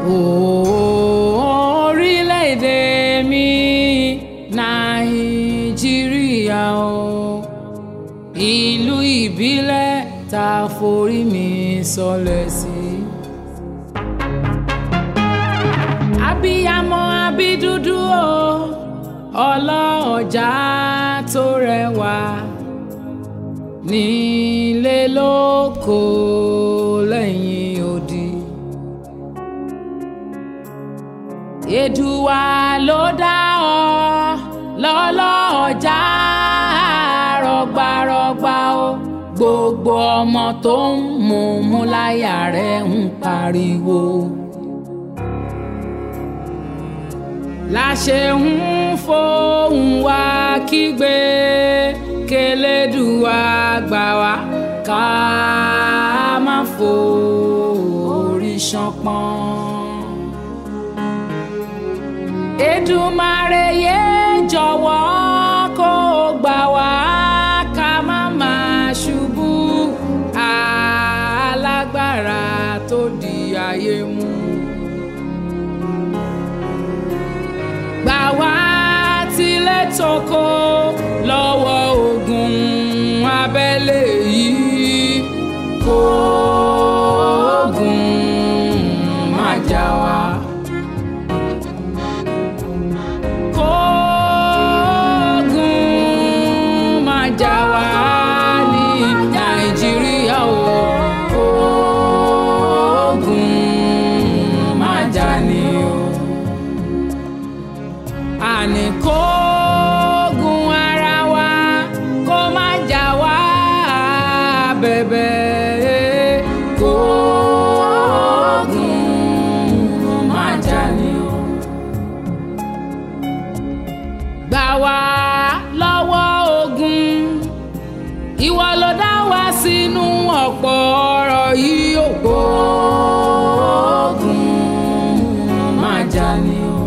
Orílẹ̀-èdè mi Nàìjíríà o, ìlú ìbílẹ̀ tá a forí mi sọlẹ̀ sí. Abiyamọ abídúdú o, ọlọ́ọ̀jà tó rẹwà, nílé lóko lẹ́yìn odi. Èdùà ló dá ọ lọ́lọ́ọ̀jà rọ̀gbàrọ̀gbà o, gbogbo ọmọ tó ń mú láyà rẹ̀ ń pariwo. Láṣẹ ń fohùn wá kígbe k'Elédùà gbà wá ká má forí ṣánpọ́n. Èdùmàrè yé jọ̀wọ́ kó gbà wá ká má máa ṣubú alágbára tó di ayé mú. Gbà wá tilẹ̀ toko lọ́wọ́ ogun abẹ́lé yìí, kó ogun má jà wá. Kó ogun má jà wá ní Nàìjíríà o, kó ogun má jà ní o. Àní kógun ara wa kó má jà wá bẹ̀bẹ̀, kógun má jà ní o. Gbà wá lọ́wọ́ ogun, ìwọ ló dá wa sínú ọ̀pọ̀ ọ̀rọ̀ yìí o, kógun má jà ní o.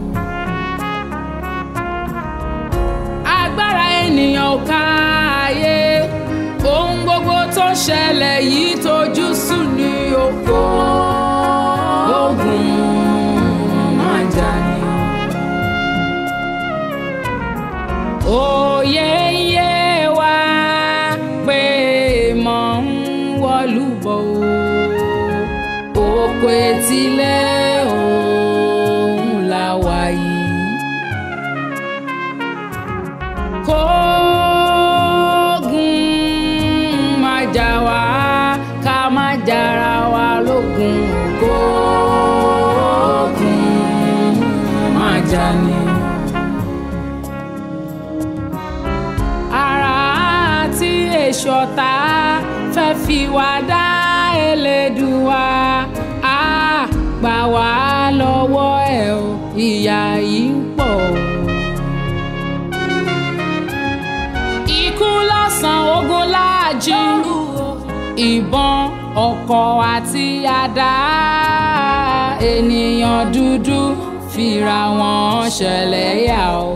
Agbára ènìyàn ò ká ayé, ohun gbogbo tó ṣẹlẹ̀ yìí tójú sú ní oko, ogun má jà ní o. Òye ń yé wa pé mọ̀ ń wọ̀lúbọ̀ o, oko etílẹ̀ òun la wà yìí. Kógun má jà wá ká má jára wa lógun, kógun má jà ní. Ara tí èṣù ọ̀tá fẹ́ fi wá dá Elédùà á gbà wá lọ́wọ́ ẹ̀ o, ìyà yìí ń pọ̀ o. Ikú lọ́sàn ogun láàjì, ìbọn ọ̀kọ̀ àti àdá, ènìyàn dúdú fira wọn ṣẹlẹ́yà o.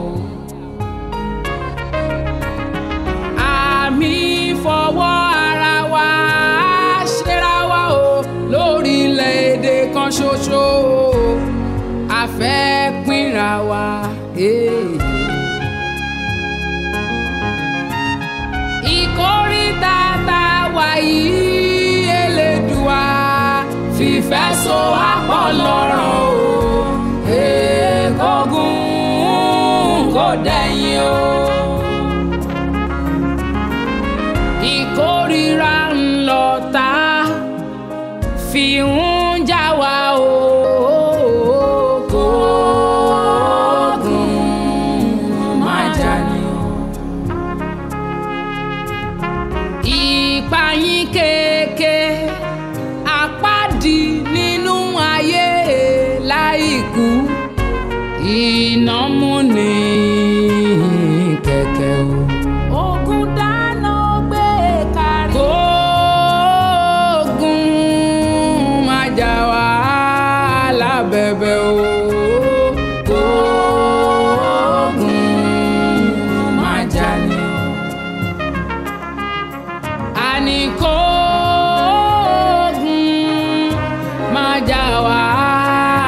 Àmì fọwọ́ ara wa ṣera wa o, lórílẹ̀-èdè kan ṣoṣo a fẹ́ pínra wa. Ìkóríta tá wà yìí, Elédùà fìfẹ́ so wá pọ̀ lọ́rọ̀ o, kógun kò dẹ̀yìn o. Ìkórìíra ńlọ̀tá fi ń jà wá o, kógun má jà ní o. Ìpayín kéèké àpáàdì nínú ayé láìkú, iná mú ní kẹ̀kẹ́ o. Ogun dáná gbé kárí, kógun má jà wá lábẹ́bẹ́ o, kógun má jà ní o. Àní kógun má jà wá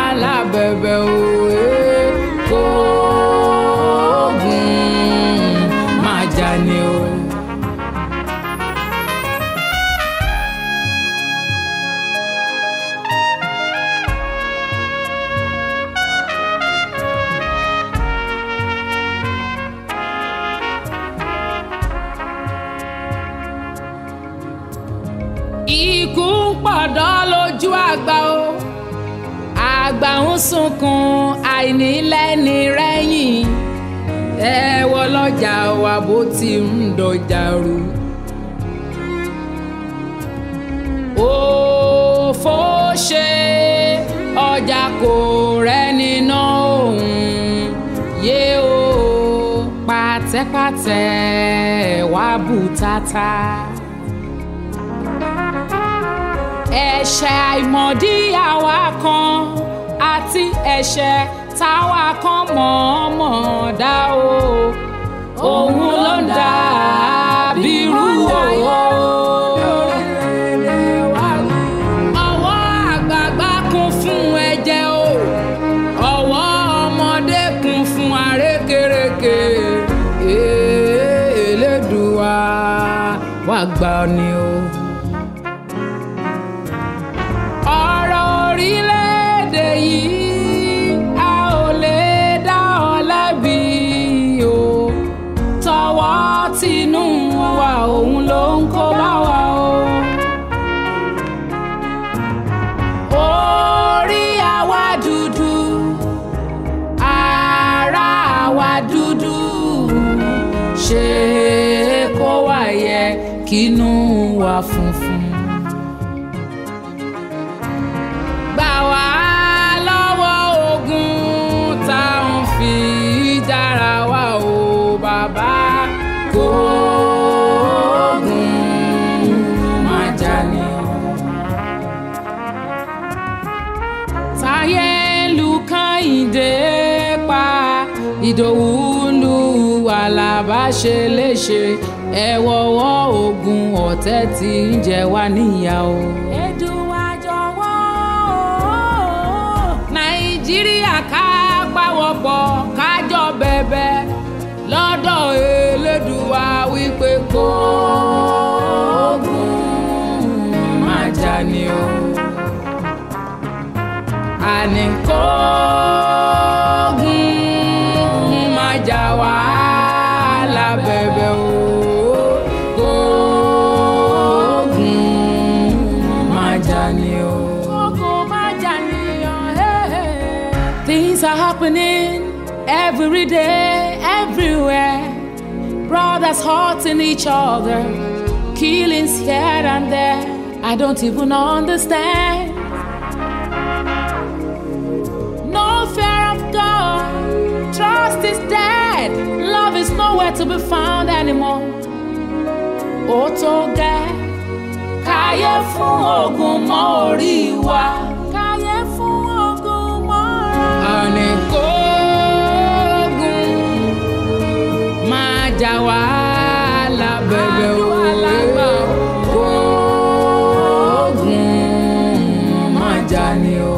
àgbà o àgbà ń sunkún àìnílẹ́ni rẹ́yìn ẹ wò lọ́jà wa bó ti ń dọjà rú. òfò ṣe ọjà kò rẹ́ni ná òun yé o pàtẹ́pàtẹ́ wá bùtátà. ẹ̀ṣẹ̀ àìmọ̀dí àwa kan àti ẹ̀ṣẹ̀ táwa kan mọ̀ọ́mọ̀ dá o òun ló ń dà bírú o. ọwọ́ àgbààgbà kún fún ẹ̀jẹ̀ o ọwọ́ ọmọdé kún fún àrékérekè Elédùà wá gbà ni o. ọ̀rọ̀ orílẹ̀-èdè yìí a ò lè dá ọ lẹ́bi o tọwọ́ tinú wa òun ló ń kó bá wa o. orí àwa dúdú ara àwa dúdú ṣe kó wá yẹ kínú wa funfun. gbà wá lọ́wọ́ ogun tá à ń fi dára wa o bàbá kó ogun má jà ní. táyé lu Kẹ́hìndé pa Ìdòwú lu Àlàbá ṣe léṣe ẹ wọ́wọ́ ogun ọ̀tẹ̀ tí ń jẹ wá níyà o. Èdùà jọ̀wọ́ Nàìjíríà ká pawọ́pọ̀ kájọ bẹ̀bẹ̀ lọ́dọ̀ Elédùà wípé kó ogun má jà ní o. àní kó ogun má jà wá lábẹ́bẹ̀ o. kó ogun má jà ní o. ogun má jà ní o. Things are happening every day, everywhere. Brothers hurting each other, killings here and there. I don't even understand. No fear of God, trust is dead. Love is nowhere to be found anymore. Ó tó gẹ́, káyé fún ogun mọ́ orí wa. Káyé fún ogun mọ́ orí wa. àní kó jà wá lábẹ́bẹ̀ o. kó ogun má jà ní o.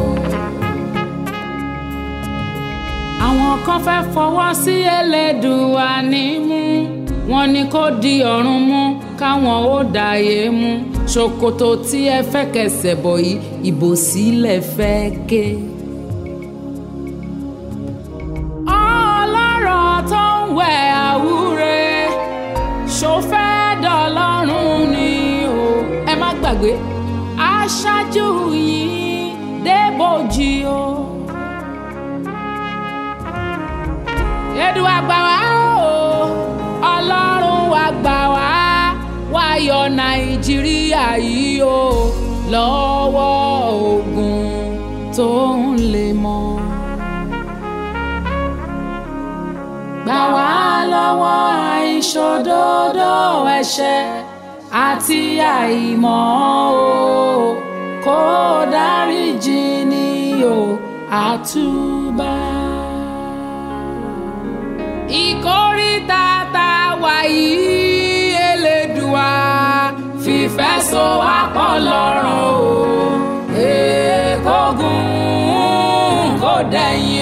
àwọn kan fẹ́ fọwọ́ sí Elédùà nímú wọ́n ní kó di ọ̀run mú káwọn ó dàyé mú ṣòkòtò tí ẹ fẹ́ kẹsẹ̀ bọ̀ yìí ìbò sílẹ̀ fẹ́ ké. ọlọ́rọ̀ tó ń wẹ̀ àwúre ṣó fẹ́ dọ̀lọ́run ni o. ẹ má gbàgbé aṣáájú yìí débòjì o. Èdùà gbà wá o ọlọ́run wa gbà wá wá yọ Nàìjíríà yìí o lọ́wọ́ ogun tó ń lè mọ́. gbà wá lọ́wọ́ àìṣòdodo ẹ̀ṣẹ̀ àti àìmọ̀ o kó dáríjì ni o àtúbà. ìkórìtà tá a wà yìí Elédùà fìfẹ́ so wá pọ̀ lọ́rọ̀ o. kógun kó dẹ̀yìn